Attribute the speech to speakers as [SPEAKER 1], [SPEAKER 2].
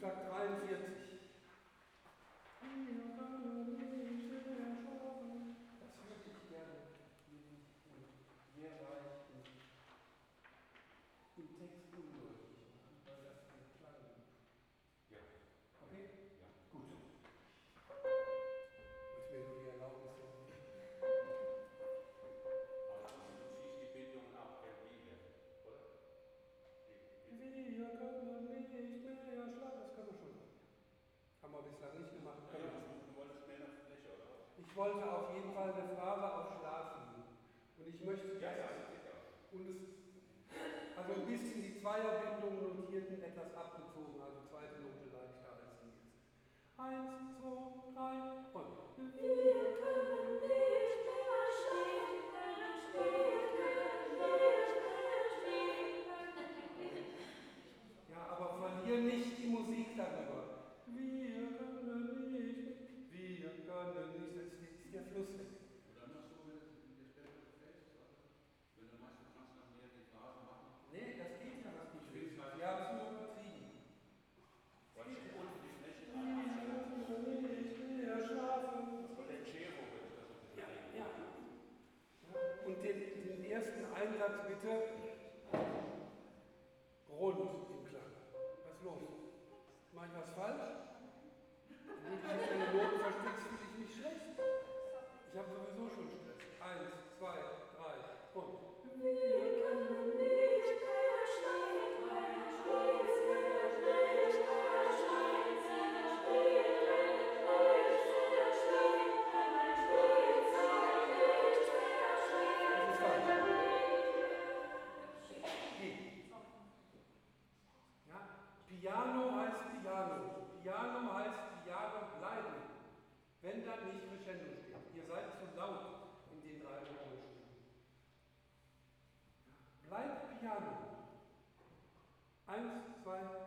[SPEAKER 1] Takt 43. Das würde ich gerne sehr leicht im Text undeutlich machen, weil das den Klang.
[SPEAKER 2] Ja.
[SPEAKER 1] Okay?
[SPEAKER 2] Ja.
[SPEAKER 1] Gut. Was mir nur die Erlaubnis ist.
[SPEAKER 2] Aber du ziehst die Bindungen ab, der Linie, oder?
[SPEAKER 1] Wir können nicht mehr schlafen. Das können wir schon. Haben wir bislang nicht gemacht.
[SPEAKER 2] Ja, du wolltest mehr nach Fläche, oder?
[SPEAKER 1] Ich wollte auf jeden Fall eine Phrase auf Schlafen. Und ich möchte
[SPEAKER 2] Ja,
[SPEAKER 1] das.
[SPEAKER 2] sicher.
[SPEAKER 1] Und es, also ein bisschen die Zweierbindung notierten etwas abgezogen, also zweite Note leichter als die jetzt. 1, 2, 3 und.
[SPEAKER 3] Wir können nicht mehr stehen,
[SPEAKER 1] Ja, aber verlieren nicht die Musik darüber. Wir können nicht, das ist der Fluss weg.
[SPEAKER 2] Oder machst du, wenn das besser gefällt? Wenn du meinst, du kannst noch mehr die Phrase machen?
[SPEAKER 1] Nee, das geht ja nicht.
[SPEAKER 2] Ich will es halt.
[SPEAKER 1] Wir haben es nur übertrieben.
[SPEAKER 2] Was schon unten die Fläche
[SPEAKER 1] Wir können nicht mehr schlafen.
[SPEAKER 2] von der Cero wird das so ein bisschen.
[SPEAKER 1] Ja. Und den ersten Einsatz bitte rund im Klang. Was ist los? Mach ich was falsch? Wenn ich jetzt eine Noten versteckst, fühle ich mich schlecht. Ich habe sowieso schon Stress. 1, 2, 3 und.
[SPEAKER 3] wir können nicht mehr stehen,
[SPEAKER 1] Das ist falsch. G. Ja? Piano heißt Piano. Piano heißt Piano bleiben. Wenn da nicht Crescendo steht. Ihr seid zu laut in den 3 Oktavenstimmen. Bleibt Piano. 1, 2, 3.